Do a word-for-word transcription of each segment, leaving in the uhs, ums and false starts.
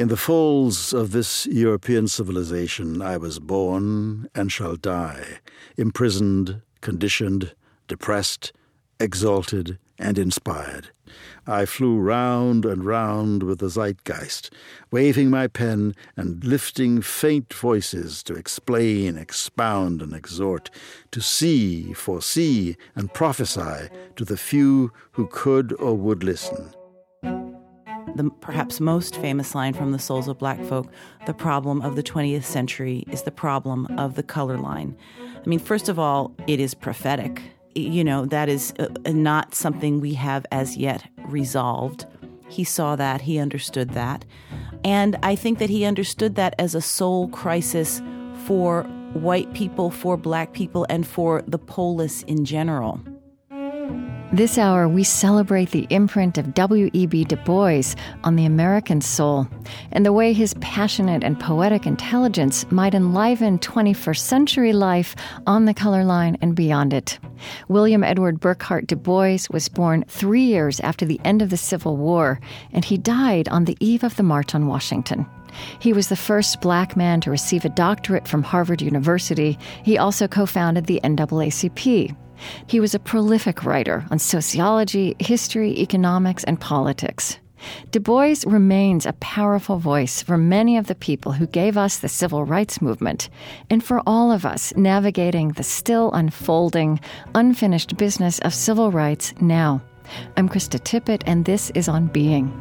In the folds of this European civilization I was born and shall die, imprisoned, conditioned, depressed, exalted, and inspired. I flew round and round with the zeitgeist, waving my pen and lifting faint voices to explain, expound, and exhort, to see, foresee, and prophesy to the few who could or would listen. The perhaps most famous line from The Souls of Black Folk, the problem of the twentieth century is the problem of the color line. I mean, first of all, it is prophetic. You know, that is uh, not something we have as yet resolved. He saw that, he understood that. And I think that he understood that as a soul crisis for white people, for black people, and for the polis in general. This hour, we celebrate the imprint of W E B Du Bois on the American soul and the way his passionate and poetic intelligence might enliven twenty-first century life on the color line and beyond it. William Edward Burghardt Du Bois was born three years after the end of the Civil War, and he died on the eve of the March on Washington. He was the first black man to receive a doctorate from Harvard University. He also co-founded the N double A C P. He was a prolific writer on sociology, history, economics, and politics. Du Bois remains a powerful voice for many of the people who gave us the civil rights movement, and for all of us navigating the still unfolding, unfinished business of civil rights now. I'm Krista Tippett, and this is On Being.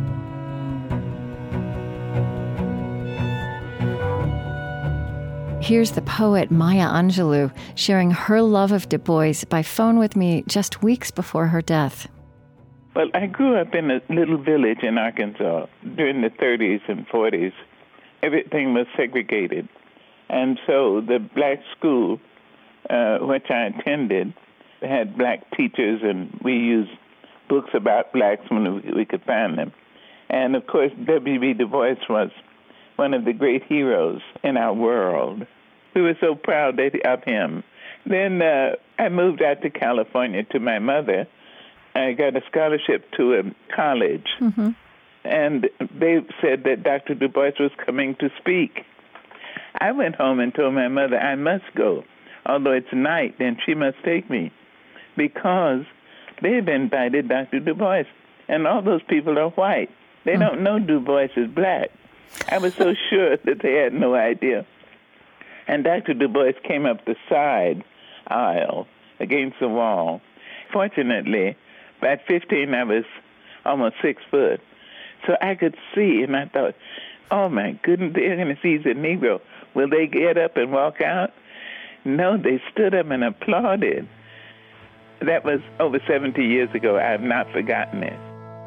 Here's the poet Maya Angelou sharing her love of Du Bois by phone with me just weeks before her death. Well, I grew up in a little village in Arkansas during the thirties and forties. Everything was segregated. And so the black school, uh, which I attended, had black teachers, and we used books about blacks when we could find them. And, of course, W E B Du Bois was one of the great heroes in our world. We were so proud of him. Then uh, I moved out to California to my mother. I got a scholarship to a college, mm-hmm. and they said that Doctor Du Bois was coming to speak. I went home and told my mother I must go, although it's night, and she must take me, because they had invited Doctor Du Bois, and all those people are white. They mm. don't know Du Bois is black. I was so sure that they had no idea. And Doctor Du Bois came up the side aisle against the wall. Fortunately, by fifteen, I was almost six foot. So I could see, and I thought, oh, my goodness, they're going to see the Negro. Will they get up and walk out? No, they stood up and applauded. That was over seventy years ago. I have not forgotten it.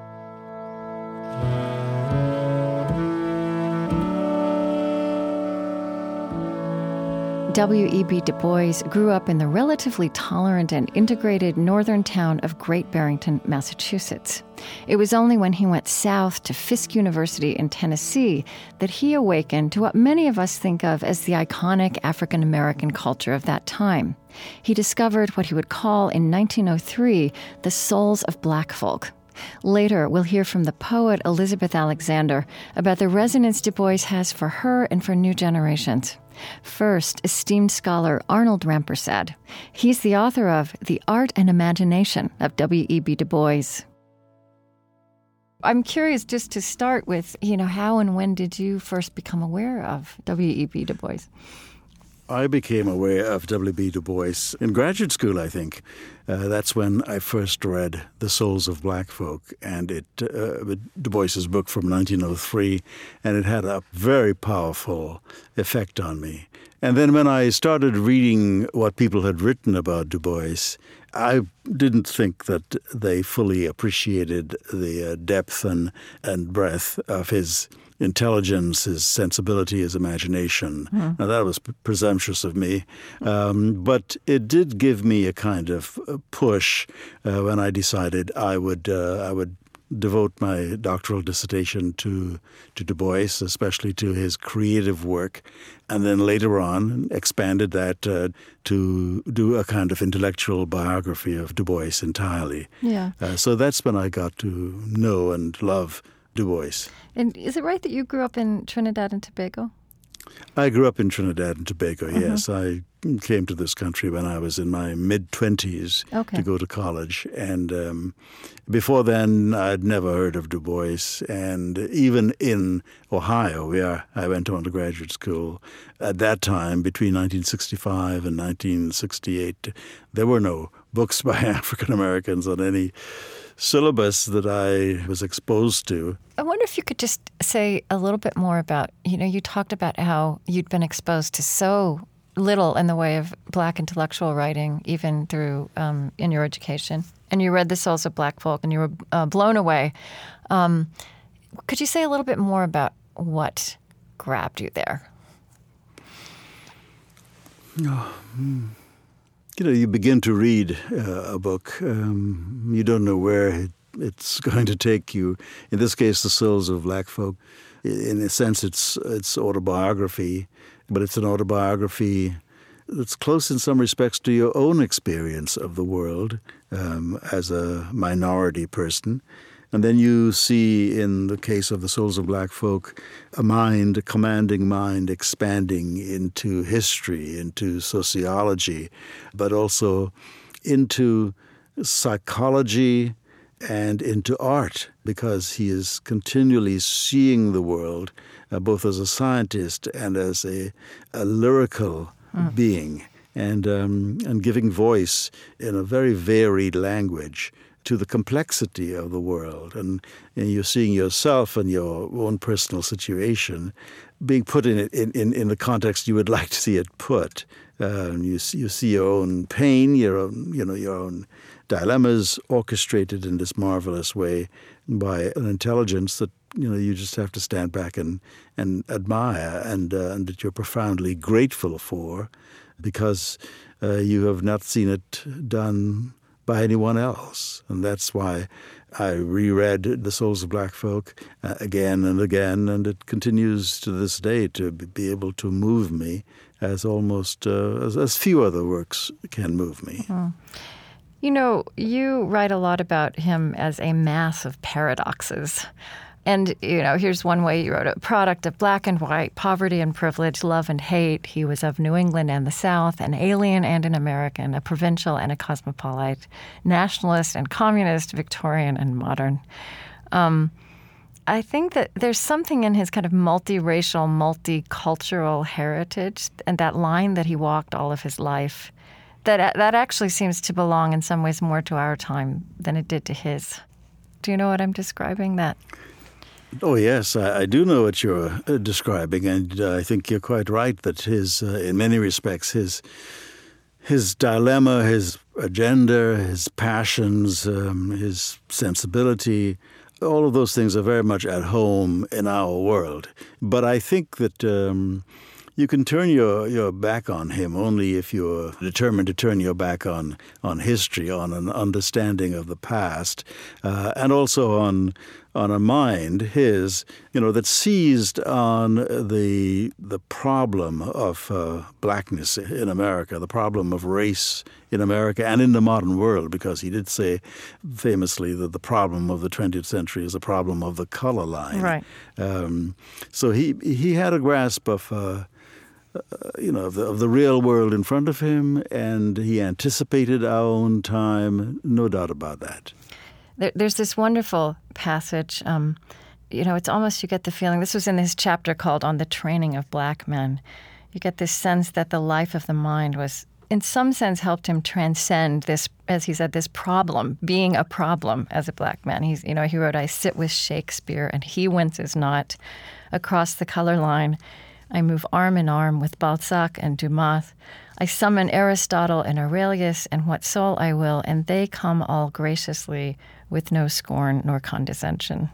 W E B Du Bois grew up in the relatively tolerant and integrated northern town of Great Barrington, Massachusetts. It was only when he went south to Fisk University in Tennessee that he awakened to what many of us think of as the iconic African-American culture of that time. He discovered what he would call in nineteen oh three the souls of black folk. Later, we'll hear from the poet Elizabeth Alexander about the resonance Du Bois has for her and for new generations. First, esteemed scholar Arnold Rampersad. He's the author of The Art and Imagination of W E B Du Bois. I'm curious just to start with, you know, how and when did you first become aware of W E B Du Bois? I became aware of W E B Du Bois in graduate school, I think. Uh, that's when I first read The Souls of Black Folk, and it uh, Du Bois's book from nineteen oh three, and it had a very powerful effect on me. And then when I started reading what people had written about Du Bois, I didn't think that they fully appreciated the uh, depth and, and breadth of his intelligence, his sensibility, his imagination. Mm. Now, that was p- presumptuous of me. Um, but it did give me a kind of push uh, when I decided I would uh, I would devote my doctoral dissertation to, to Du Bois, especially to his creative work, and then later on expanded that uh, to do a kind of intellectual biography of Du Bois entirely. Yeah. Uh, so that's when I got to know and love Du Bois. And is it right that you grew up in Trinidad and Tobago? I grew up in Trinidad and Tobago, Mm-hmm. yes. I came to this country when I was in my mid-twenties Okay. to go to college. And um, before then, I'd never heard of Du Bois. And even in Ohio, where I went on to graduate school, at that time, between nineteen sixty-five and nineteen sixty-eight, there were no books by African Americans on any syllabus that I was exposed to. I wonder if you could just say a little bit more about, you know, you talked about how you'd been exposed to so little in the way of Black intellectual writing, even through um, in your education. And you read The Souls of Black Folk and you were uh, blown away. Um, could you say a little bit more about what grabbed you there? Oh, hmm. You know, you begin to read uh, a book, um, you don't know where it, it's going to take you. In this case, The Souls of Black Folk. In a sense, it's it's autobiography, but it's an autobiography that's close in some respects to your own experience of the world um, as a minority person. And then you see, in the case of The Souls of Black Folk, a mind, a commanding mind expanding into history, into sociology, but also into psychology and into art, because he is continually seeing the world uh, both as a scientist and as a, a lyrical mm. being, and um, and giving voice in a very varied language to the complexity of the world. And, and you're seeing yourself and your own personal situation being put in it in, in, in the context you would like to see it put. Uh, you see, you see your own pain, your own, you know, your own dilemmas orchestrated in this marvelous way by an intelligence that, you know, you just have to stand back and, and admire, and, uh, and that you're profoundly grateful for, because uh, you have not seen it done by anyone else. And that's why I reread The Souls of Black Folk uh, again and again, and it continues to this day to be able to move me as almost uh, as, as few other works can move me. Mm-hmm. You know, you write a lot about him as a mass of paradoxes. And, you know, here's one way you wrote it. Product of black and white, poverty and privilege, love and hate. He was of New England and the South, an alien and an American, a provincial and a cosmopolite, nationalist and communist, Victorian and modern. Um, I think that there's something in his kind of multiracial, multicultural heritage, and that line that he walked all of his life, that that actually seems to belong in some ways more to our time than it did to his. Do you know what I'm describing? That? Oh, yes, I, I do know what you're uh, describing, and uh, I think you're quite right that his, uh, in many respects, his his dilemma, his agenda, his passions, um, his sensibility, all of those things are very much at home in our world. But I think that um, you can turn your, your back on him only if you're determined to turn your back on, on history, on an understanding of the past, uh, and also on on a mind, his, you know, that seized on the the problem of uh, blackness in America, the problem of race in America and in the modern world, because he did say famously that the problem of the twentieth century is a problem of the color line. Right. Um, so he he had a grasp of uh, Uh, you know, of the, of the real world in front of him, and he anticipated our own time, no doubt about that. There, there's this wonderful passage, um, you know, it's almost, you get the feeling, this was in his chapter called On the Training of Black Men. You get this sense that the life of the mind was, in some sense, helped him transcend this, as he said, this problem, being a problem as a black man. He's, you know, he wrote, I sit with Shakespeare, and he winces not across the color line. I move arm in arm with Balzac and Dumas. I summon Aristotle and Aurelius and what soul I will, and they come all graciously with no scorn nor condescension.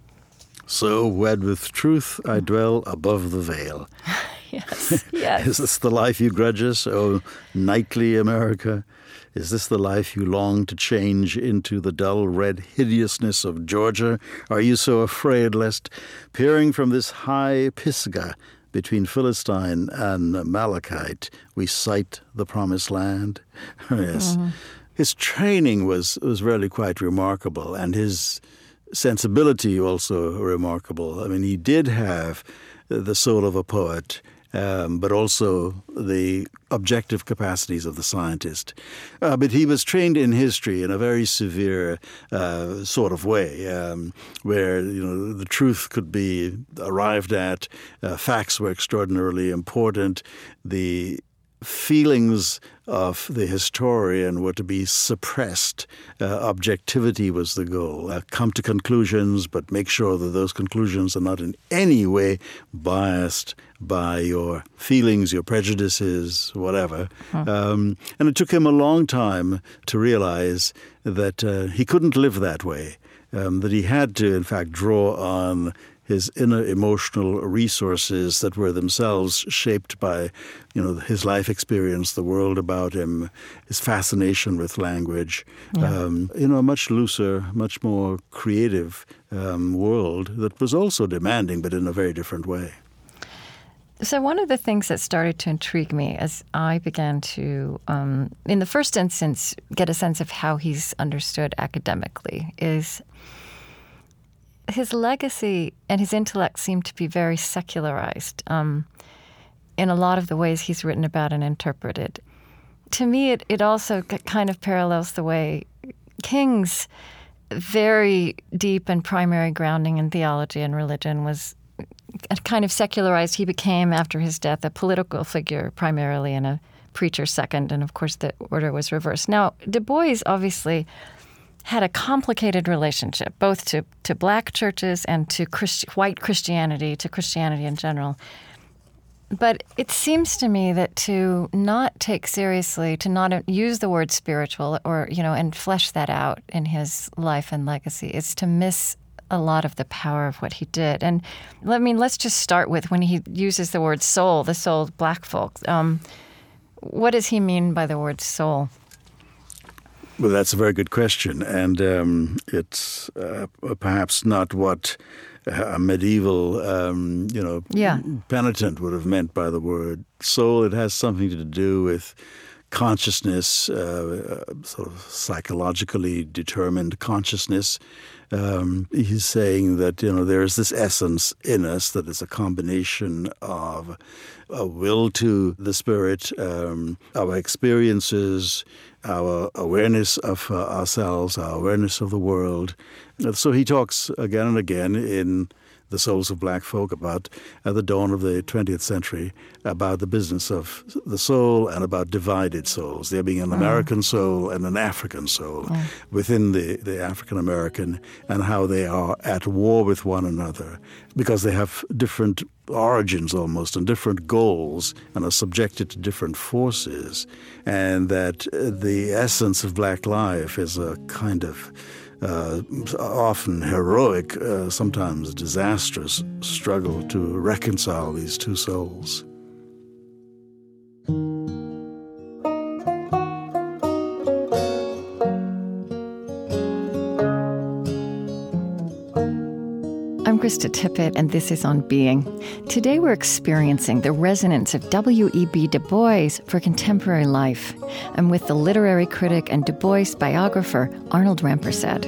So, wed with truth, I dwell above the veil. Yes, yes. Is this the life you grudge us, O knightly America? Is this the life you long to change into the dull red hideousness of Georgia? Are you so afraid lest, peering from this high Pisgah, between Philistine and Malachite, we sight the promised land? Yes. Mm-hmm. His training was, was really quite remarkable, and his sensibility also remarkable. I mean, he did have the soul of a poet, um, but also the objective capacities of the scientist. Uh, but he was trained in history in a very severe uh, sort of way, um, where you know the truth could be arrived at, uh, facts were extraordinarily important, the feelings of the historian were to be suppressed. Uh, objectivity was the goal. Uh, come to conclusions, but make sure that those conclusions are not in any way biased by your feelings, your prejudices, whatever. Huh. Um, and it took him a long time to realize that uh, he couldn't live that way, um, that he had to, in fact, draw on his inner emotional resources that were themselves shaped by, you know, his life experience, the world about him, his fascination with language, yeah. um, you know, a much looser, much more creative um, world that was also demanding, but in a very different way. So one of the things that started to intrigue me as I began to, um, in the first instance, get a sense of how he's understood academically is his legacy and his intellect seem to be very secularized um, in a lot of the ways he's written about and interpreted. To me, it, it also kind of parallels the way King's very deep and primary grounding in theology and religion was kind of secularized. He became, after his death, a political figure primarily and a preacher second, and of course the order was reversed. Now, Du Bois obviously had a complicated relationship, both to, to black churches and to Christ, white Christianity, to Christianity in general. But it seems to me that to not take seriously, to not use the word spiritual or, you know, and flesh that out in his life and legacy is to miss a lot of the power of what he did. And I mean, let's just start with when he uses the word soul, the soul of black folk. Um, what does he mean by the word soul? Well, that's a very good question, and um, it's uh, perhaps not what a medieval, um, you know, yeah. penitent would have meant by the word soul. It has something to do with consciousness, uh, sort of psychologically determined consciousness. Um, he's saying that, you know, there is this essence in us that is a combination of a will to the spirit, um, our experiences, our awareness of uh, ourselves, our awareness of the world. So he talks again and again in The Souls of Black Folk about, at the dawn of the twentieth century, about the business of the soul and about divided souls, there being an American soul and an African soul mm. within the, the African-American, and how they are at war with one another because they have different origins almost and different goals and are subjected to different forces, and that the essence of black life is a kind of Uh, often heroic, uh, sometimes disastrous struggle to reconcile these two souls. I'm Krista Tippett, and this is On Being. Today we're experiencing the resonance of W E B Du Bois for contemporary life. I'm with the literary critic and Du Bois biographer, Arnold Rampersad.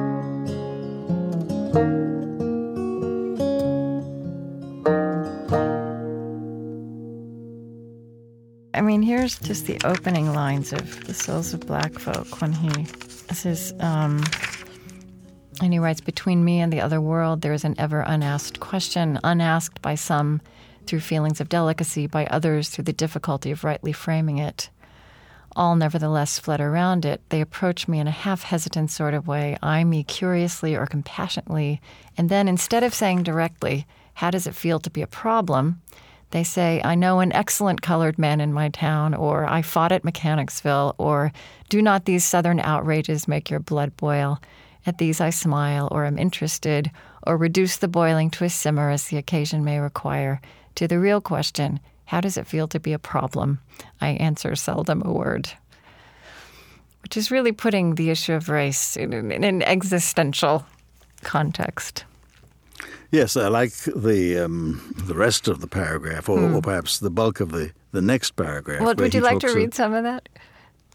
I mean, here's just the opening lines of The Souls of Black Folk when he says... Um, And he writes, between me and the other world, there is an ever unasked question, unasked by some through feelings of delicacy, by others through the difficulty of rightly framing it. All nevertheless fled around it. They approach me in a half-hesitant sort of way, eye me curiously or compassionately, and then instead of saying directly, how does it feel to be a problem, they say, I know an excellent colored man in my town, or I fought at Mechanicsville, or do not these southern outrages make your blood boil? At these I smile, or am interested, or reduce the boiling to a simmer as the occasion may require. To the real question, how does it feel to be a problem? I answer seldom a word. Which is really putting the issue of race in, in an existential context. Yes, I like the um, the rest of the paragraph, or, mm. or perhaps the bulk of the, the next paragraph. Well, would you like to read of, some of that?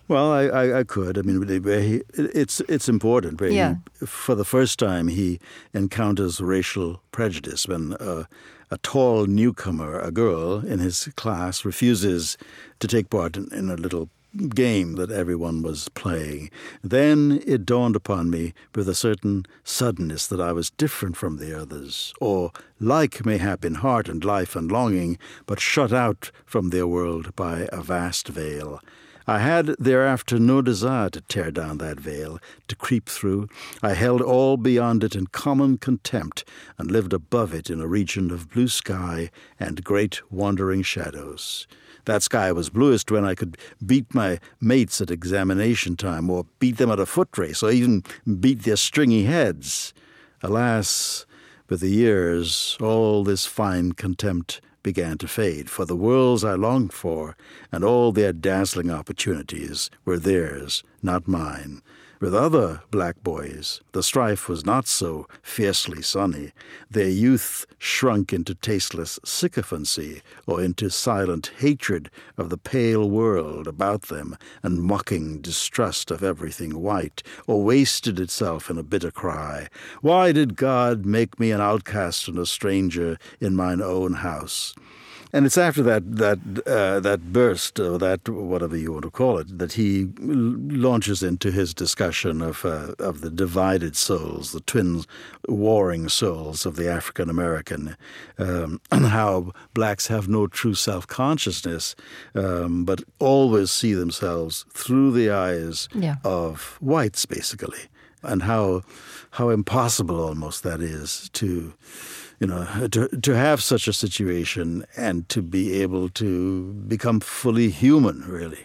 Well, I, I, I could. I mean, he, it's it's important. Where Yeah. He, for the first time, he encounters racial prejudice when uh, a tall newcomer, a girl in his class, refuses to take part in, in a little game that everyone was playing. Then it dawned upon me with a certain suddenness that I was different from the others, or like mayhap in heart and life and longing, but shut out from their world by a vast veil. I had thereafter no desire to tear down that veil, to creep through. I held all beyond it in common contempt and lived above it in a region of blue sky and great wandering shadows. That sky was bluest when I could beat my mates at examination time, or beat them at a foot race, or even beat their stringy heads. Alas, with the years, all this fine contempt began to fade, for the worlds I longed for and all their dazzling opportunities were theirs, not mine. With other black boys, the strife was not so fiercely sunny. Their youth shrunk into tasteless sycophancy, or into silent hatred of the pale world about them, and mocking distrust of everything white, or wasted itself in a bitter cry, "Why did God make me an outcast and a stranger in mine own house?" And it's after that that uh, that burst, or that whatever you want to call it, that he launches into his discussion of uh, of the divided souls, the twin warring souls of the African American, um, and how blacks have no true self-consciousness, um, but always see themselves through the eyes Yeah. of whites, basically, and how how impossible almost that is to. You know, to to have such a situation and to be able to become fully human, really.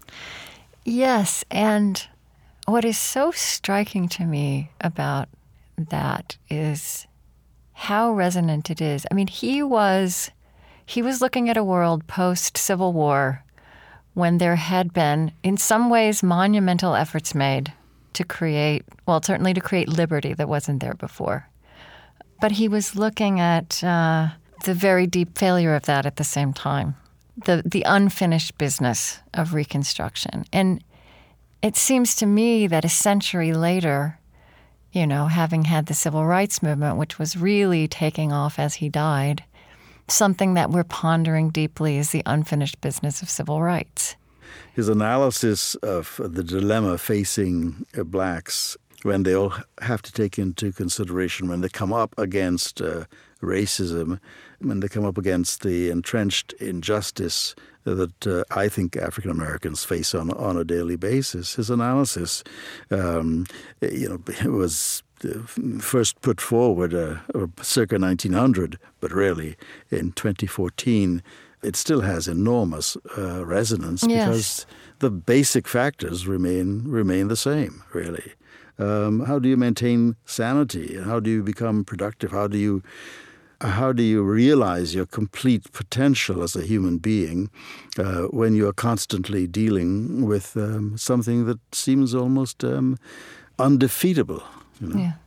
Yes, and what is so striking to me about that is how resonant it is. I mean, he was he was looking at a world post-Civil War when there had been, in some ways, monumental efforts made to create, well, certainly to create liberty that wasn't there before. But he was looking at uh, the very deep failure of that at the same time, the the unfinished business of Reconstruction. And it seems to me that a century later, you know, having had the civil rights movement, which was really taking off as he died, something that we're pondering deeply is the unfinished business of civil rights. His analysis of the dilemma facing uh, blacks when they all have to take into consideration when they come up against uh, racism, when they come up against the entrenched injustice that uh, I think African Americans face on on a daily basis. His analysis, um, you know, was first put forward uh, circa nineteen hundred, but really in twenty fourteen, it still has enormous uh, resonance Yes. because the basic factors remain remain the same, really. Um, how do you maintain sanity? How do you become productive? How do you how do you realize your complete potential as a human being uh, when you are constantly dealing with um, something that seems almost um, undefeatable? You know? Yeah.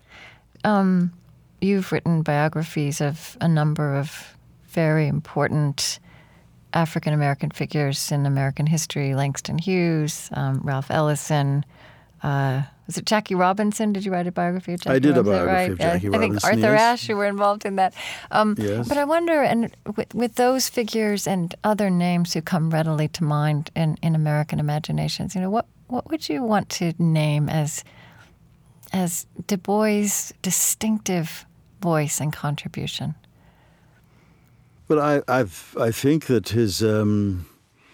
Um, you've written biographies of a number of very important African American figures in American history: Langston Hughes, um, Ralph Ellison. Uh, was it Jackie Robinson? Did you write a biography of Jackie I did Robinson? a biography right? of Jackie I Robinson, think Arthur yes. Ashe, you were involved in that. Um, Yes. But I wonder, and with, with those figures and other names who come readily to mind in, in American imaginations, you know, what, what would you want to name as as Du Bois' distinctive voice and contribution? Well, I I've, I think that his um,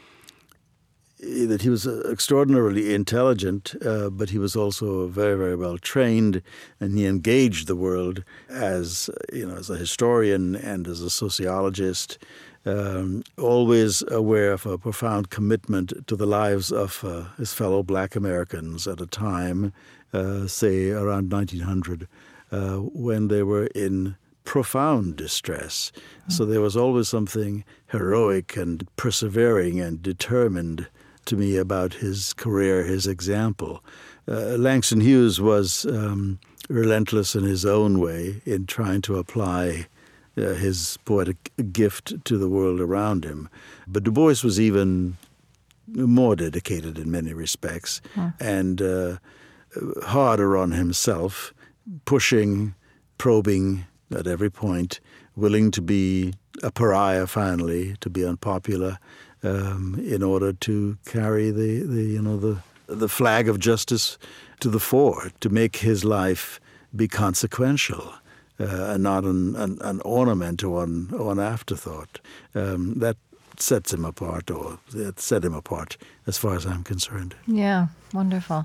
that he was extraordinarily intelligent, uh, but he was also very, very well trained, and he engaged the world as you know as a historian and as a sociologist, um, always aware of a profound commitment to the lives of uh, his fellow Black Americans at a time, uh, say around nineteen hundred, uh, when they were in profound distress. Mm-hmm. So there was always something heroic and persevering and determined to me about his career, his example. Uh, Langston Hughes was um, relentless in his own way in trying to apply uh, his poetic gift to the world around him. But Du Bois was even more dedicated in many respects, huh. and uh, harder on himself, pushing, probing at every point, willing to be a pariah finally, to be unpopular, um, in order to carry the, the you know the the flag of justice to the fore, to make his life be consequential uh, and not an, an, an ornament or an, or an afterthought. Um, that sets him apart, or it set him apart as far as I'm concerned. Yeah, wonderful.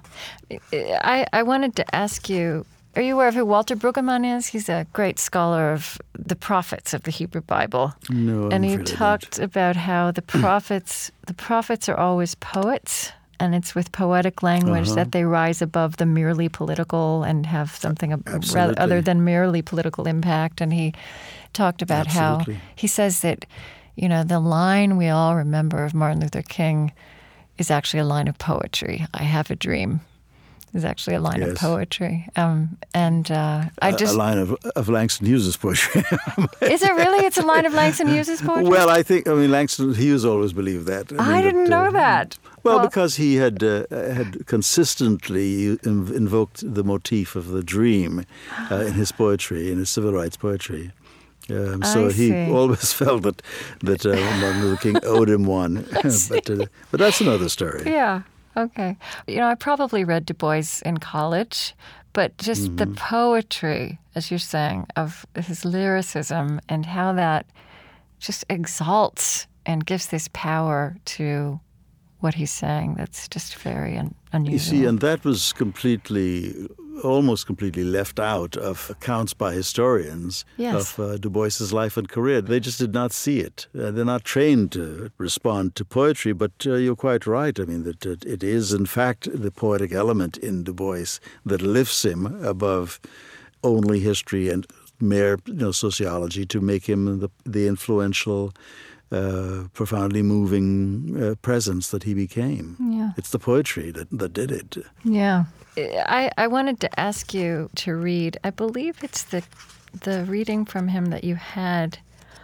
I, I wanted to ask you, are you aware of who Walter Brueggemann is? He's a great scholar of the prophets of the Hebrew Bible. No, and I'm he afraid I talked don't. about how the prophets, the prophets are always poets, and it's with poetic language uh-huh. that they rise above the merely political and have something Absolutely. rather other than merely political impact. And he talked about Absolutely. how he says that, you know, the line we all remember of Martin Luther King is actually a line of poetry. I have a dream. Is actually a line yes. of poetry, um, and uh, I just a, a line of, of Langston Hughes' poetry. Is it really? It's a line of Langston Hughes' poetry. Well, I think I mean Langston Hughes always believed that. I, I mean, didn't that, know uh, that. Well, well, because he had uh, had consistently inv- invoked the motif of the dream uh, in his poetry, in his civil rights poetry. Um, so I he see. always felt that that uh, Martin Luther King owed him one. but uh, but that's another story. Yeah. Okay. You know, I probably read Du Bois in college, but just mm-hmm. the poetry, as you're saying, of his lyricism and how that just exalts and gives this power to what he's saying, that's just very un- unusual. You see, and that was completely, almost completely left out of accounts by historians yes. of uh, Du Bois's life and career. They just did not see it. Uh, they're not trained to respond to poetry, but uh, you're quite right. I mean, that it, it is, in fact, the poetic element in Du Bois that lifts him above only history and mere you know, sociology to make him the, the influential Uh, profoundly moving uh, presence that he became. Yeah. It's the poetry that, that did it. Yeah. I, I wanted to ask you to read, I believe it's the the reading from him that you had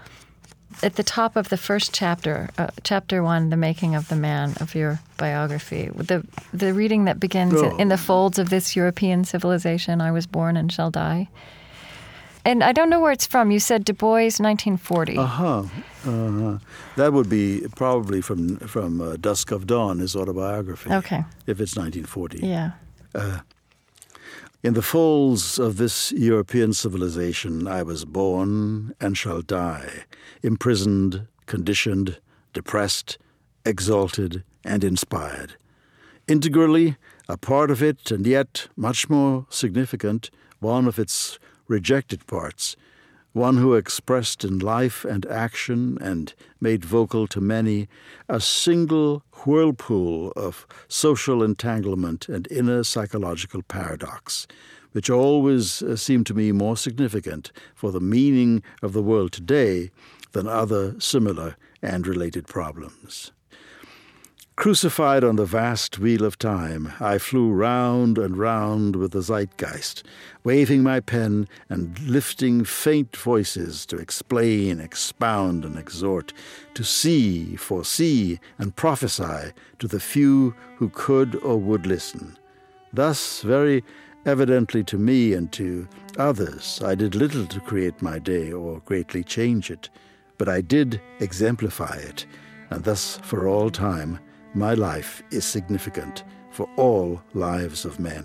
at the top of the first chapter, uh, chapter one, The Making of the Man, of your biography. The the reading that begins oh. in, in the folds of this European civilization, I was born and shall die. And I don't know where it's from. You said Du Bois, nineteen forty. Uh-huh. Uh-huh. That would be probably from from uh, Dusk of Dawn, his autobiography. Okay. If it's nineteen forty. Yeah. Uh, in the folds of this European civilization, I was born and shall die, imprisoned, conditioned, depressed, exalted, and inspired. Integrally a part of it, and yet much more significant, one of its rejected parts, one who expressed in life and action and made vocal to many a single whirlpool of social entanglement and inner psychological paradox, which always uh, seemed to me more significant for the meaning of the world today than other similar and related problems. Crucified on the vast wheel of time, I flew round and round with the zeitgeist, waving my pen and lifting faint voices to explain, expound, and exhort, to see, foresee, and prophesy to the few who could or would listen. Thus, very evidently to me and to others, I did little to create my day or greatly change it, but I did exemplify it, and thus, for all time, my life is significant for all lives of men.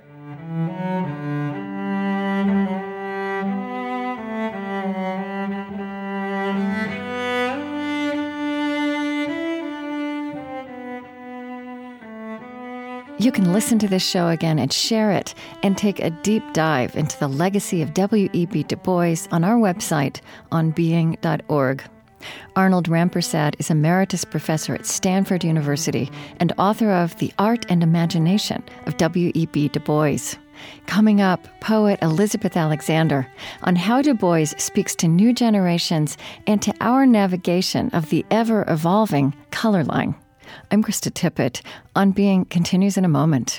You can listen to this show again and share it and take a deep dive into the legacy of W E B Du Bois on our website on being dot org. Arnold Rampersad is Emeritus Professor at Stanford University and author of The Art and Imagination of W E B Du Bois. Coming up, poet Elizabeth Alexander on how Du Bois speaks to new generations and to our navigation of the ever-evolving color line. I'm Krista Tippett. On Being continues in a moment.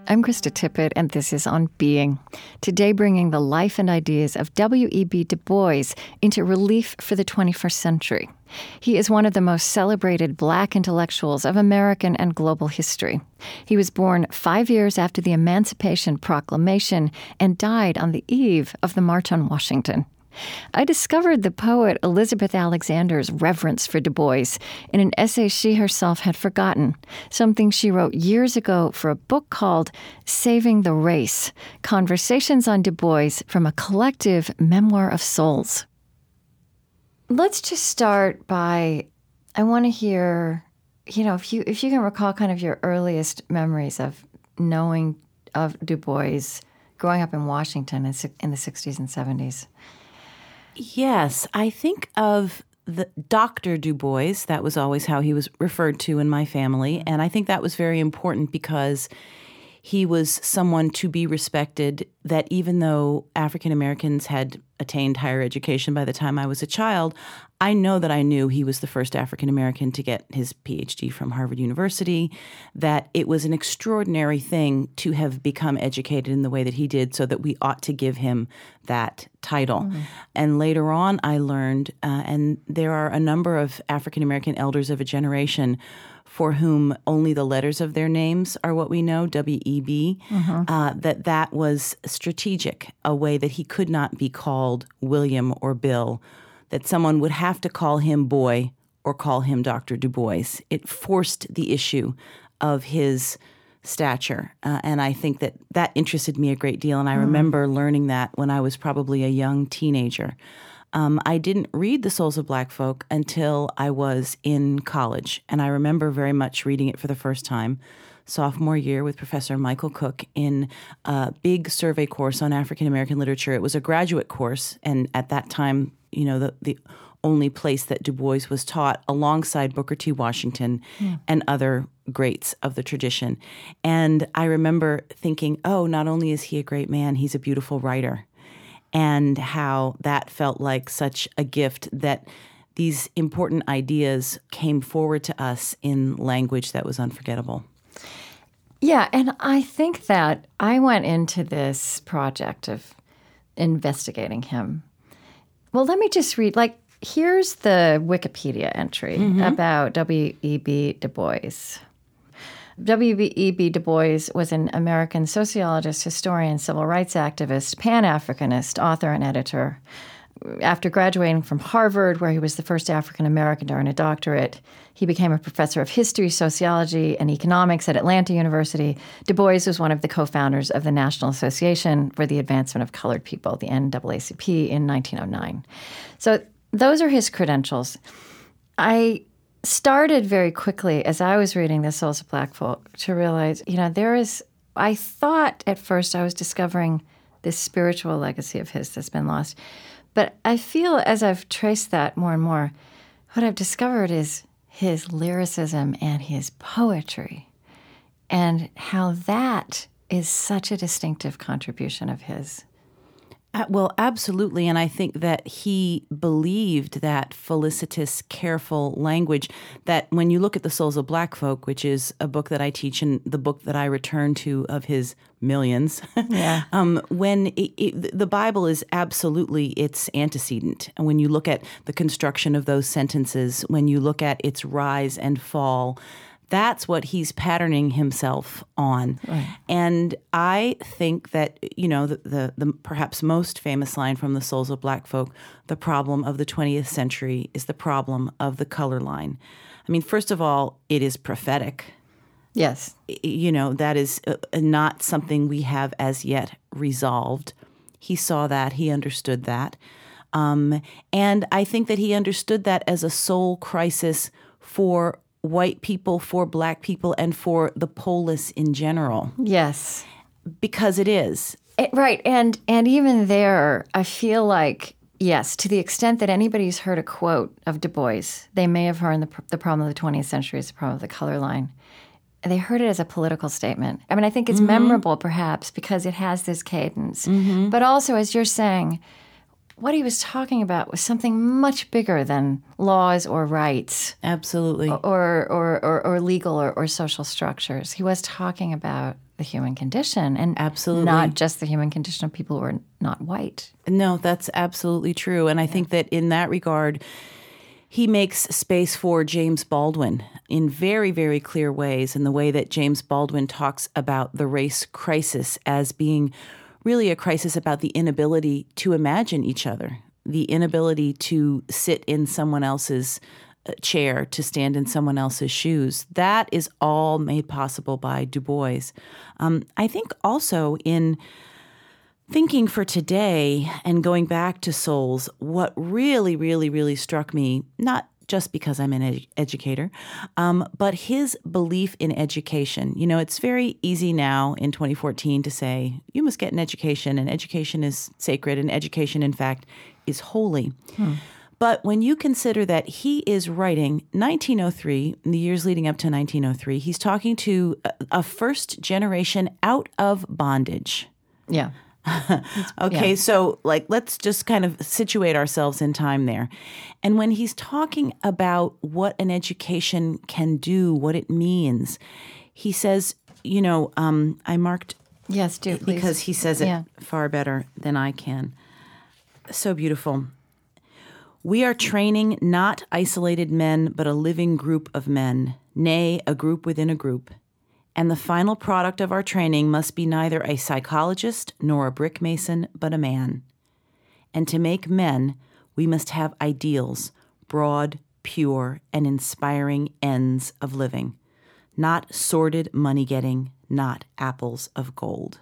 I'm Krista Tippett, and this is On Being. Today, bringing the life and ideas of W E B Du Bois into relief for the twenty-first century. He is one of the most celebrated Black intellectuals of American and global history. He was born five years after the Emancipation Proclamation and died on the eve of the March on Washington. I discovered the poet Elizabeth Alexander's reverence for Du Bois in an essay she herself had forgotten, something she wrote years ago for a book called Saving the Race, Conversations on Du Bois from a Collective Memoir of Souls. Let's just start by, I want to hear, you know, if you if you can recall kind of your earliest memories of knowing of Du Bois growing up in Washington in the sixties and seventies. Yes, I think of the Doctor Du Bois. That was always how he was referred to in my family. And I think that was very important because he was someone to be respected, that even though African Americans had attained higher education by the time I was a child, I know that I knew he was the first African American to get his P H D from Harvard University, that it was an extraordinary thing to have become educated in the way that he did, so that we ought to give him that title. Mm-hmm. And later on, I learned, uh, and there are a number of African American elders of a generation for whom only the letters of their names are what we know, W E B, mm-hmm. uh, that that was strategic, a way that he could not be called William or Bill, that someone would have to call him boy or call him Doctor Du Bois. It forced the issue of his stature, uh, and I think that that interested me a great deal, and I mm. remember learning that when I was probably a young teenager. Um, I didn't read The Souls of Black Folk until I was in college, and I remember very much reading it for the first time, sophomore year with Professor Michael Cook in a big survey course on African American literature. It was a graduate course, and at that time, you know, the, the only place that Du Bois was taught alongside Booker T. Washington mm. and other greats of the tradition. And I remember thinking, oh, not only is he a great man, he's a beautiful writer. And how that felt like such a gift that these important ideas came forward to us in language that was unforgettable. Yeah, and I think that I went into this project of investigating him. Well, let me just read, like, here's the Wikipedia entry mm-hmm. about W E B Du Bois. W E B Du Bois was an American sociologist, historian, civil rights activist, Pan-Africanist, author, and editor. After graduating from Harvard, where he was the first African-American to earn a doctorate, he became a professor of history, sociology, and economics at Atlanta University. Du Bois was one of the co-founders of the National Association for the Advancement of Colored People, the N double A C P, in nineteen oh nine. So those are his credentials. I started very quickly, as I was reading The Souls of Black Folk, to realize, you know, there is, I thought at first I was discovering this spiritual legacy of his that's been lost. But I feel as I've traced that more and more, what I've discovered is his lyricism and his poetry, and how that is such a distinctive contribution of his. Uh, well, absolutely. And I think that he believed that felicitous, careful language, that when you look at The Souls of Black Folk, which is a book that I teach and the book that I return to of his millions, yeah. um, when it, it, the Bible is absolutely its antecedent. And when you look at the construction of those sentences, when you look at its rise and fall, that's what he's patterning himself on. Right. And I think that, you know, the, the, the perhaps most famous line from The Souls of Black Folk, the problem of the twentieth century is the problem of the color line. I mean, first of all, it is prophetic. Yes. You know, that is uh, not something we have as yet resolved. He saw that. He understood that. Um, and I think that he understood that as a soul crisis for white people, for Black people, and for the polis in general. Yes. Because it is. It, right. And and even there, I feel like, yes, to the extent that anybody's heard a quote of Du Bois, they may have heard the, the problem of the twentieth century is the problem of the color line. They heard it as a political statement. I mean, I think it's mm-hmm. memorable, perhaps, because it has this cadence. Mm-hmm. But also, as you're saying, what he was talking about was something much bigger than laws or rights. Absolutely. Or or, or, or legal or, or social structures. He was talking about the human condition, and absolutely not just the human condition of people who are not white. No, that's absolutely true. And I yeah. think that in that regard, he makes space for James Baldwin in very, very clear ways, in the way that James Baldwin talks about the race crisis as being really a crisis about the inability to imagine each other, the inability to sit in someone else's chair, to stand in someone else's shoes. That is all made possible by Du Bois. Um, I think also in thinking for today and going back to souls, what really, really, really struck me, not just because I'm an ed- educator, um, but his belief in education. You know, it's very easy now in twenty fourteen to say, you must get an education, and education is sacred, and education, in fact, is holy. Hmm. But when you consider that he is writing nineteen oh three, in the years leading up to nineteen oh three, he's talking to a, a first generation out of bondage. Yeah. okay, yeah. so like let's just kind of situate ourselves in time there. And when he's talking about what an education can do, what it means, he says, you know, um, I marked yes, do please. Because he says it yeah. far better than I can. So beautiful. We are training not isolated men, but a living group of men, nay, a group within a group. And the final product of our training must be neither a psychologist nor a brick mason, but a man. And to make men, we must have ideals, broad, pure, and inspiring ends of living, not sordid money-getting, not apples of gold.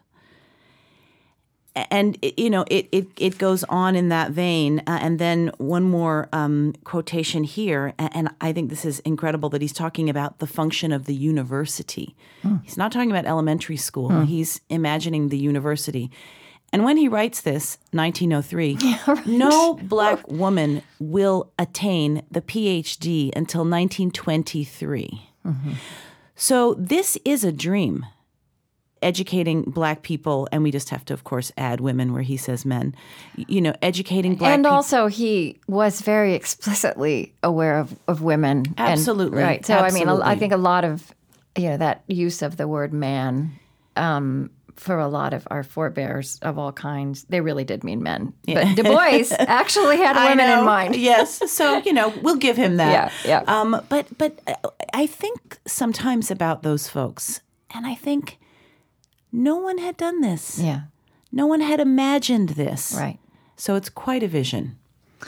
And, you know, it, it, it goes on in that vein. Uh, and then one more um, quotation here. And, and I think this is incredible that he's talking about the function of the university. Mm. He's not talking about elementary school. Mm. He's imagining the university. And when he writes this, nineteen oh three, yeah, right. no black woman will attain the P H D until nineteen twenty-three. Mm-hmm. So this is a dream. Educating black people, and we just have to, of course, add women where he says men, you know, educating black and people. And also he was very explicitly aware of, of women. Absolutely. And, right. So, Absolutely. I mean, I think a lot of, you know, that use of the word man um, for a lot of our forebears of all kinds, they really did mean men. Yeah. But Du Bois actually had women in mind. Yes. So, you know, we'll give him that. Yeah, yeah. Um, but, but I think sometimes about those folks, and I think no one had done this. Yeah. No one had imagined this. Right. So it's quite a vision.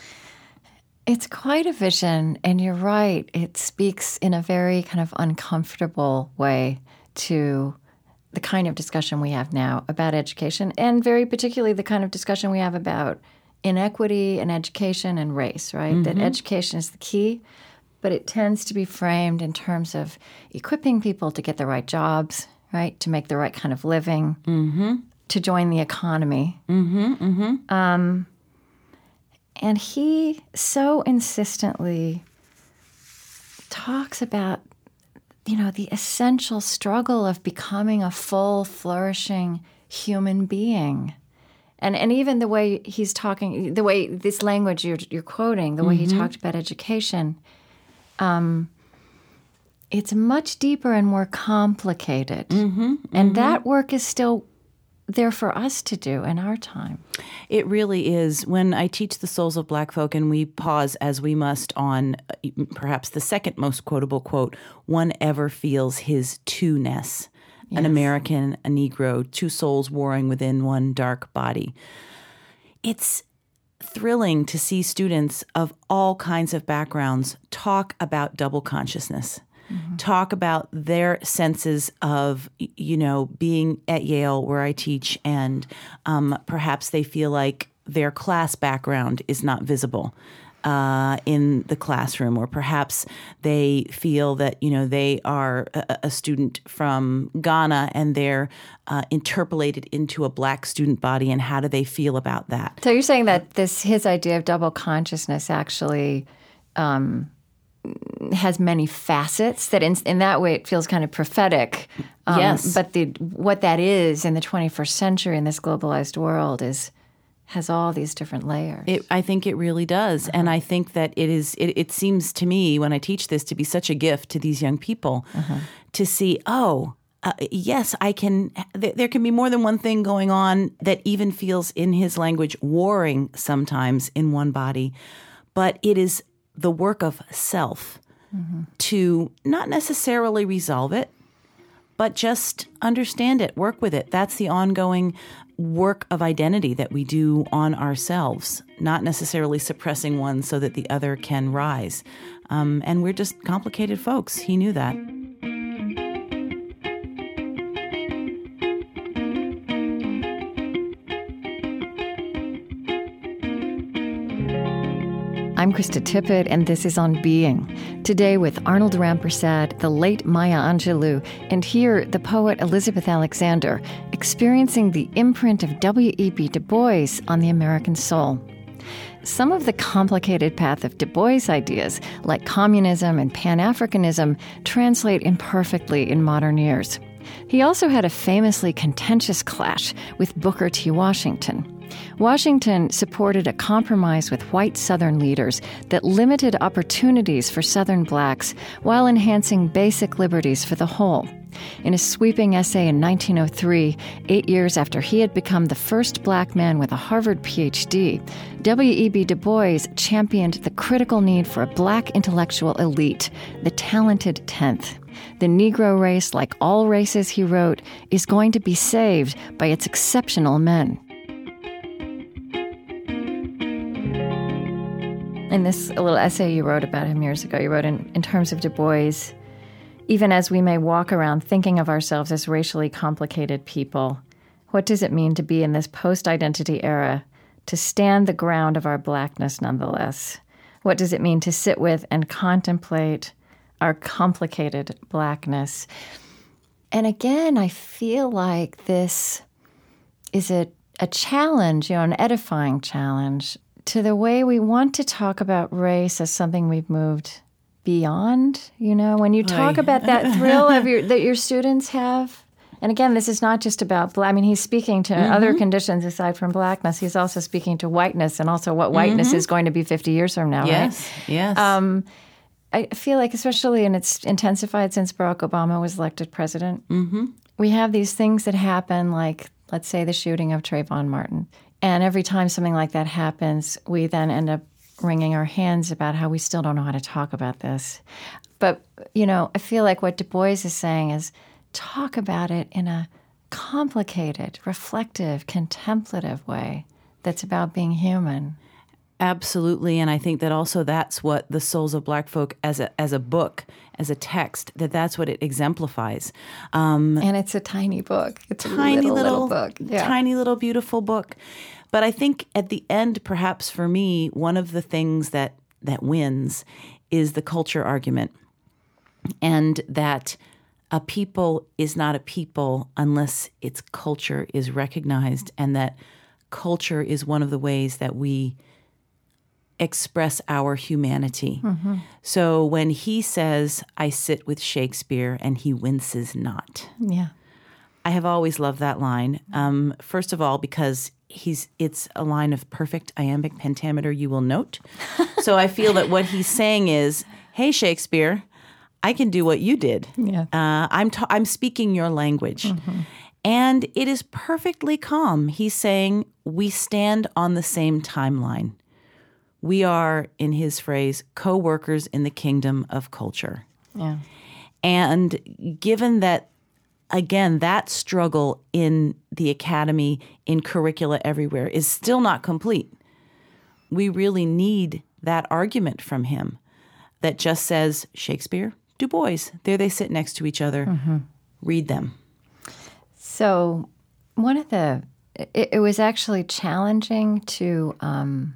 It's quite a vision, and you're right. It speaks in a very kind of uncomfortable way to the kind of discussion we have now about education, and very particularly the kind of discussion we have about inequity in education and race, right? Mm-hmm. That education is the key, but it tends to be framed in terms of equipping people to get the right jobs, right, to make the right kind of living, mm-hmm. to join the economy. Mm-hmm, mm-hmm. Um, and he so insistently talks about, you know, the essential struggle of becoming a full, flourishing human being. And and even the way he's talking, the way this language you're, you're quoting, the way mm-hmm. he talked about education, um, it's much deeper and more complicated. Mm-hmm, and mm-hmm. that work is still there for us to do in our time. It really is. When I teach the Souls of Black Folk, and we pause as we must on perhaps the second most quotable quote, one ever feels his two-ness, yes. An American, a Negro, two souls warring within one dark body. It's thrilling to see students of all kinds of backgrounds talk about double consciousness. Mm-hmm. Talk about their senses of, you know, being at Yale where I teach, and um, perhaps they feel like their class background is not visible uh, in the classroom, or perhaps they feel that, you know, they are a, a student from Ghana and they're uh, interpolated into a black student body, and how do they feel about that? So you're saying that this his idea of double consciousness actually um, has many facets, that in, in that way it feels kind of prophetic. Um, yes. But the what that is in the twenty-first century in this globalized world is has all these different layers. It, I think it really does. Uh-huh. And I think that it is, it, it seems to me when I teach this to be such a gift to these young people uh-huh. to see, oh, uh, yes, I can, th- there can be more than one thing going on that even feels in his language warring sometimes in one body. But it is the work of self mm-hmm. to not necessarily resolve it, but just understand it, work with it. That's the ongoing work of identity that we do on ourselves, not necessarily suppressing one so that the other can rise. Um, and we're just complicated folks. He knew that. I'm Krista Tippett, and this is On Being. Today with Arnold Rampersad, the late Maya Angelou, and here the poet Elizabeth Alexander, experiencing the imprint of W E B Du Bois on the American soul. Some of the complicated path of Du Bois' ideas, like communism and Pan-Africanism, translate imperfectly in modern ears. He also had a famously contentious clash with Booker T. Washington. Washington supported a compromise with white Southern leaders that limited opportunities for Southern blacks while enhancing basic liberties for the whole. In a sweeping essay in nineteen oh three, eight years after he had become the first black man with a Harvard P H D, W E B Du Bois championed the critical need for a black intellectual elite, the talented tenth. The Negro race, like all races, he wrote, is going to be saved by its exceptional men. In this little essay you wrote about him years ago, you wrote, in, in terms of Du Bois, even as we may walk around thinking of ourselves as racially complicated people, what does it mean to be in this post-identity era, to stand the ground of our blackness nonetheless? What does it mean to sit with and contemplate our complicated blackness? And again, I feel like this is a, a challenge, you know, an edifying challenge to the way we want to talk about race as something we've moved beyond. You know, when you talk Oy. about that thrill of your, that your students have, and again, this is not just about black. I mean, he's speaking to mm-hmm. other conditions aside from blackness. He's also speaking to whiteness, and also what whiteness mm-hmm. is going to be fifty years from now, yes, right? Yes, yes. Um, I feel like, especially, and it's intensified since Barack Obama was elected president, mm-hmm. we have these things that happen, like, let's say, the shooting of Trayvon Martin. And every time something like that happens, we then end up wringing our hands about how we still don't know how to talk about this. But, you know, I feel like what Du Bois is saying is talk about it in a complicated, reflective, contemplative way that's about being human. Absolutely, and I think that also that's what The Souls of Black Folk as a as a book, as a text, that that's what it exemplifies. Um, and it's a tiny book. It's tiny a little, little, little book. Yeah. Tiny little beautiful book. But I think at the end, perhaps for me, one of the things that, that wins is the culture argument. And that a people is not a people unless its culture is recognized, and that culture is one of the ways that we express our humanity. Mm-hmm. So when he says, I sit with Shakespeare and he winces not. Yeah. I have always loved that line. Um, first of all, because he's it's a line of perfect iambic pentameter, you will note. So I feel that what he's saying is, hey, Shakespeare, I can do what you did. Yeah. Uh, I'm, ta- I'm speaking your language. Mm-hmm. And it is perfectly calm. He's saying, we stand on the same timeline. We are, in his phrase, co-workers in the kingdom of culture. Yeah. And given that, again, that struggle in the academy, in curricula everywhere, is still not complete, we really need that argument from him that just says, Shakespeare, Du Bois, there they sit next to each other. Mm-hmm. Read them. So one of the, it, it was actually challenging to... Um,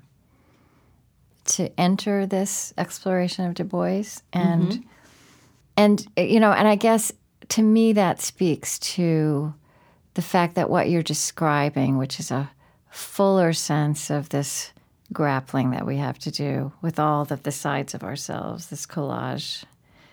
to enter this exploration of Du Bois. And, mm-hmm. and you know, and I guess to me that speaks to the fact that what you're describing, which is a fuller sense of this grappling that we have to do with all of the sides of ourselves, this collage.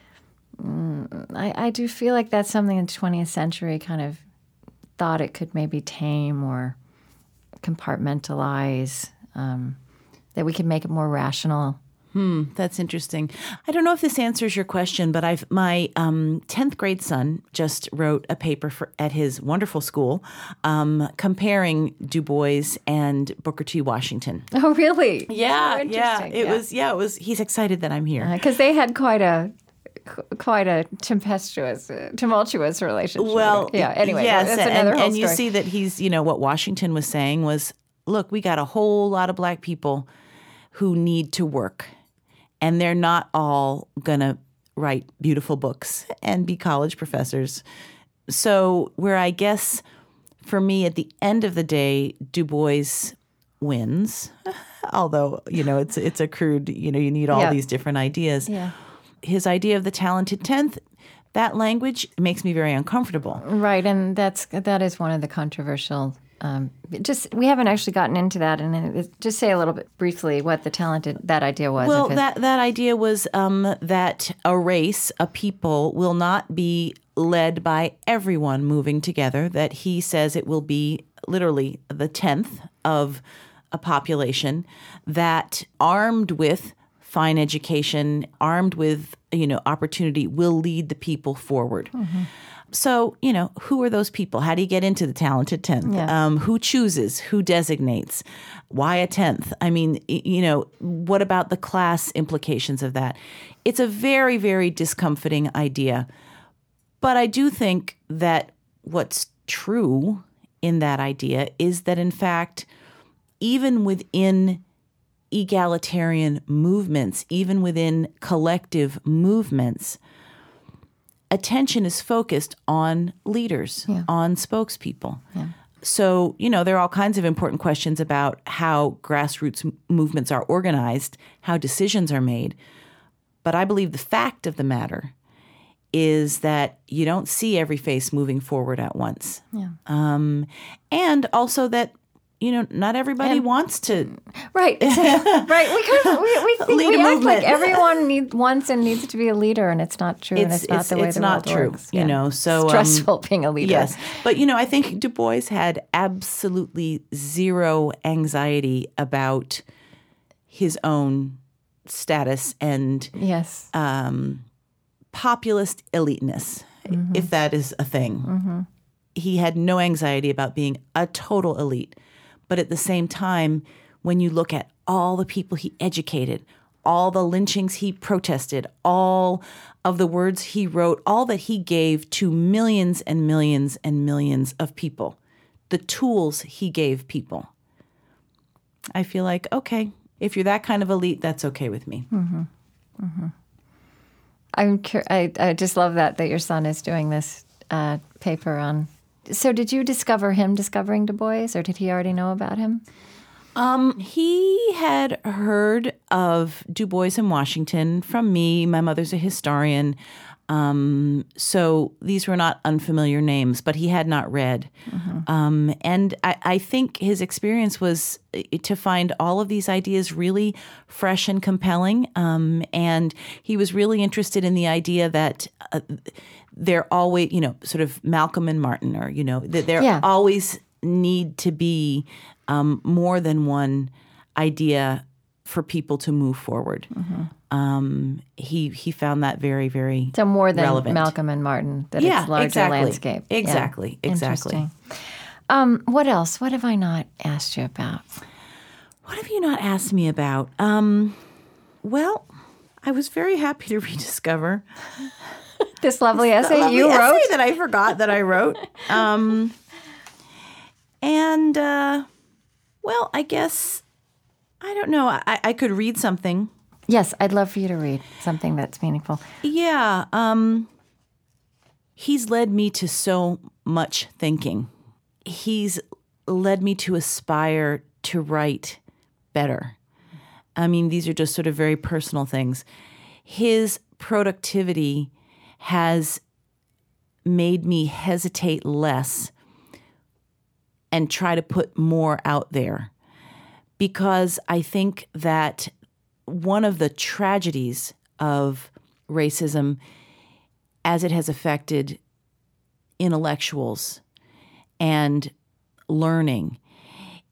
Mm, I, I do feel like that's something in the twentieth century kind of thought it could maybe tame or compartmentalize, um, that we can make it more rational. Hmm, that's interesting. I don't know if this answers your question, but I've my um, tenth grade son just wrote a paper for, at his wonderful school um, comparing Du Bois and Booker T. Washington. Oh, really? Yeah, So yeah. interesting. It yeah. was. Yeah, it was. He's excited that I'm here. Because they had quite a quite a tempestuous, uh, tumultuous relationship. Well, yeah. Anyway, yes, that's and, another whole and you story. see that he's, you know, what Washington was saying was, look, we got a whole lot of black people who need to work, and they're not all gonna write beautiful books and be college professors. So where I guess for me at the end of the day, Du Bois wins, although, you know, it's it's a crude, you know, you need all Yeah. these different ideas. Yeah. His idea of the talented tenth, that language makes me very uncomfortable. Right, and that's that is one of the controversial. Um, just we haven't actually gotten into that, and it, just say a little bit briefly what the talented that idea was. Well, if it- that, that idea was um, that a race, a people, will not be led by everyone moving together, that he says it will be literally the tenth of a population that, armed with fine education, armed with, you know, opportunity, will lead the people forward. Mm-hmm. So, you know, who are those people? How do you get into the talented tenth? Yeah. Um, who chooses? Who designates? Why a tenth? I mean, y- you know, what about the class implications of that? It's a very, very discomforting idea. But I do think that what's true in that idea is that, in fact, even within egalitarian movements, even within collective movements, attention is focused on leaders, Yeah. on spokespeople. Yeah. So, you know, there are all kinds of important questions about how grassroots m- movements are organized, how decisions are made. But I believe the fact of the matter is that you don't see every face moving forward at once. Yeah. Um, and also that, you know, not everybody And- wants to. Right, exactly. right. We kind of we, we think Lead we a act movement. like everyone need, wants and needs to be a leader, and it's not true. and It's- it's not it's- the way it's the not world true, works. you know, so, um, stressful being a leader. Yes. But, you know, I think Du Bois had absolutely zero anxiety about his own status and Yes. um, populist eliteness, Mm-hmm. if that is a thing. He had no anxiety about being a total elite. But at the same time, when you look at all the people he educated, all the lynchings he protested, all of the words he wrote, all that he gave to millions and millions and millions of people, the tools he gave people, I feel like, okay, if you're that kind of elite, that's okay with me. I'm. cur- I, I just love that that your son is doing this uh, paper on. So, did you discover him discovering Du Bois, or did he already know about him? Um, he had heard of Du Bois in Washington from me. My mother's a historian. Um, so these were not unfamiliar names, but he had not read. Um, and I, I think his experience was to find all of these ideas really fresh and compelling. Um, and he was really interested in the idea that uh, they're always, you know, sort of Malcolm and Martin, or, you know, that there Yeah. always need to be um, more than one idea for people to move forward. Um, he he found that very, very So more than relevant. Malcolm and Martin, that Yeah, it's larger exactly. landscape. Yeah. Exactly, exactly. Interesting. Um, what else? What have I not asked you about? What have you not asked me about? Um, well, I was very happy to rediscover This lovely essay lovely you essay wrote. that I forgot that I wrote. Um, and uh, well, I guess I don't know. I, I could read something. Yes, I'd love for you to read something that's meaningful. Yeah. Um, he's led me to so much thinking. He's led me to aspire to write better. I mean, these are just sort of very personal things. His productivity has made me hesitate less and try to put more out there, because I think that one of the tragedies of racism, as it has affected intellectuals and learning,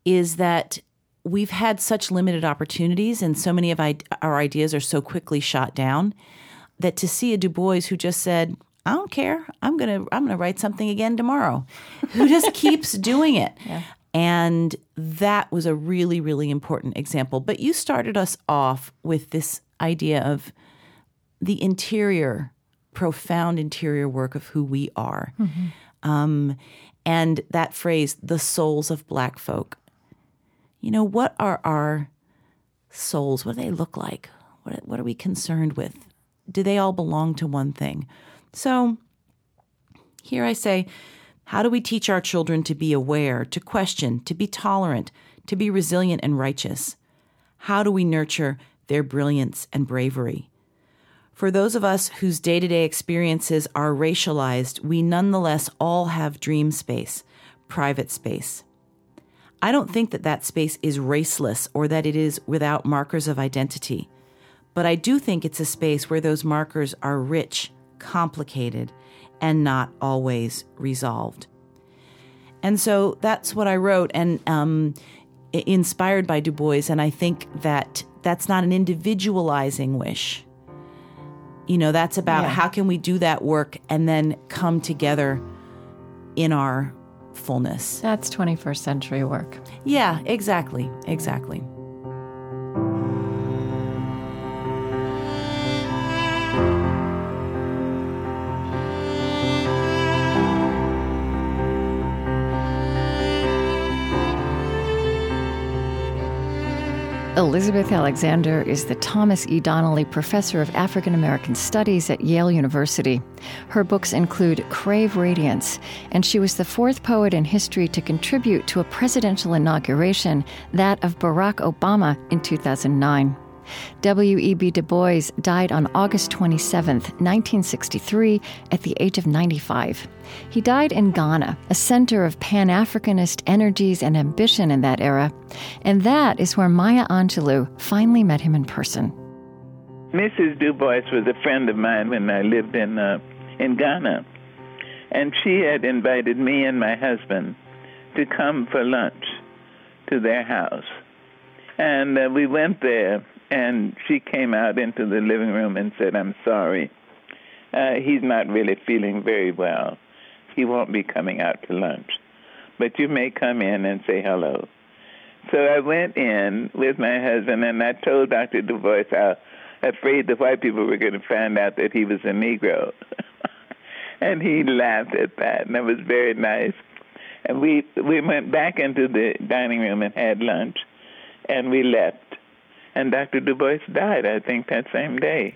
is that we've had such limited opportunities and so many of our ideas are so quickly shot down that to see a Du Bois who just said, I don't care, I'm going to I'm gonna write something again tomorrow, who just keeps doing it. Yeah. And that was a really, really important example. But you started us off with this idea of the interior, profound interior work of who we are. Mm-hmm. Um, and that phrase, the souls of Black folk. You know, what are our souls? What do they look like? What, what are we concerned with? Do they all belong to one thing? So here I say, how do we teach our children to be aware, to question, to be tolerant, to be resilient and righteous? How do we nurture their brilliance and bravery? For those of us whose day-to-day experiences are racialized, we nonetheless all have dream space, private space. I don't think that that space is raceless or that it is without markers of identity, but I do think it's a space where those markers are rich, complicated, and not always resolved. And so that's what I wrote, and um, inspired by Du Bois, and I think that that's not an individualizing wish. You know, that's about yeah. how can we do that work and then come together in our fullness. That's twenty-first century work. Yeah, exactly, exactly. Elizabeth Alexander is the Thomas E. Donnelly Professor of African American Studies at Yale University. Her books include Crave Radiance, and she was the fourth poet in history to contribute to a presidential inauguration, that of Barack Obama in two thousand nine. W E B Du Bois died on August twenty-seventh, nineteen sixty-three, at the age of ninety-five. He died in Ghana, a center of Pan-Africanist energies and ambition in that era. And that is where Maya Angelou finally met him in person. Missus Du Bois was a friend of mine when I lived in uh, in Ghana. And she had invited me and my husband to come for lunch to their house. And uh, we went there. And she came out into the living room and said, I'm sorry. Uh, he's not really feeling very well. He won't be coming out to lunch. But you may come in and say hello. So I went in with my husband, and I told Doctor Du Bois how afraid the white people were going to find out that he was a Negro. And he laughed at that, and it was very nice. And we, we went back into the dining room and had lunch, and we left. And Doctor Du Bois died, I think, that same day.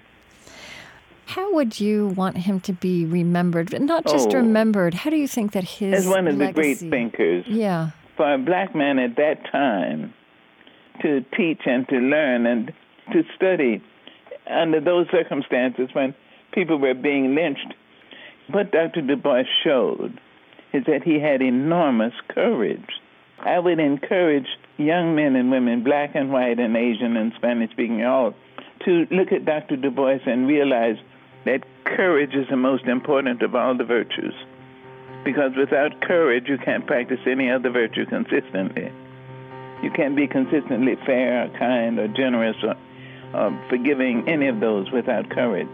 How would you want him to be remembered? Not just oh, remembered. How do you think that his as one of legacy... the great thinkers. Yeah. For a black man at that time to teach and to learn and to study under those circumstances when people were being lynched, what Doctor Du Bois showed is that he had enormous courage. I would encourage young men and women, black and white and Asian and Spanish-speaking, all, to look at Doctor Du Bois and realize that courage is the most important of all the virtues. Because without courage, you can't practice any other virtue consistently. You can't be consistently fair or kind or generous or, or forgiving, any of those without courage.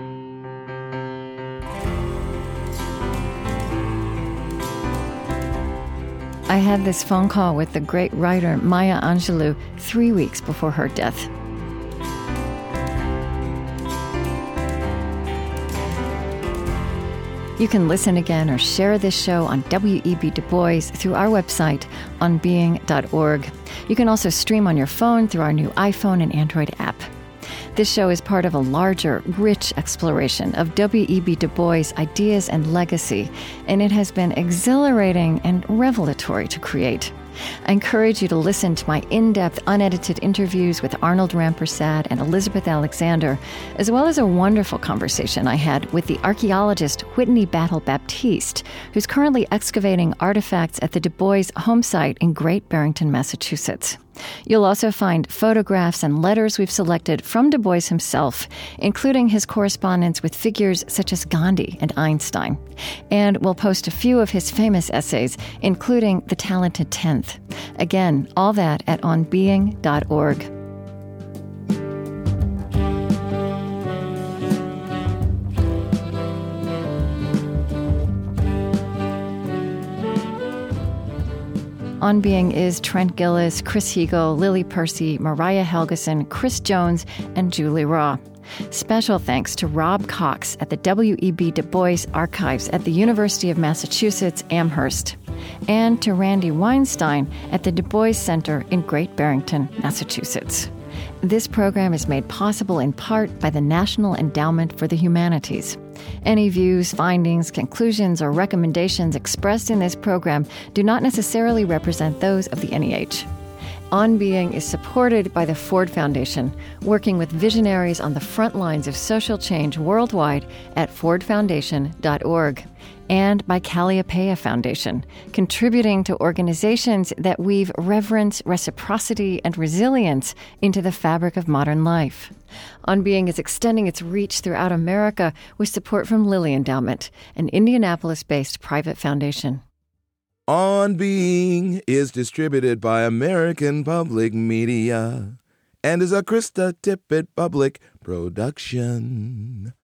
I had this phone call with the great writer Maya Angelou three weeks before her death. You can listen again or share this show on W E B Du Bois through our website on being dot org. You can also stream on your phone through our new iPhone and Android app. This show is part of a larger, rich exploration of W E B Du Bois' ideas and legacy, and it has been exhilarating and revelatory to create. I encourage you to listen to my in-depth, unedited interviews with Arnold Rampersad and Elizabeth Alexander, as well as a wonderful conversation I had with the archaeologist Whitney Battle Baptiste, who's currently excavating artifacts at the Du Bois home site in Great Barrington, Massachusetts. You'll also find photographs and letters we've selected from Du Bois himself, including his correspondence with figures such as Gandhi and Einstein. And we'll post a few of his famous essays, including The Talented Tenth. Again, all that at on being dot org. On Being is Trent Gilliss, Chris Heagle, Lily Percy, Mariah Helgeson, Chris Jones, and Julie Raw. Special thanks to Rob Cox at the W E B Du Bois Archives at the University of Massachusetts, Amherst, and to Randy Weinstein at the Du Bois Center in Great Barrington, Massachusetts. This program is made possible in part by the National Endowment for the Humanities. Any views, findings, conclusions, or recommendations expressed in this program do not necessarily represent those of the N E H. On Being is supported by the Ford Foundation, working with visionaries on the front lines of social change worldwide at ford foundation dot org, and by Calliopeia Foundation, contributing to organizations that weave reverence, reciprocity, and resilience into the fabric of modern life. On Being is extending its reach throughout America with support from Lilly Endowment, an Indianapolis-based private foundation. On Being is distributed by American Public Media and is a Krista Tippett Public production.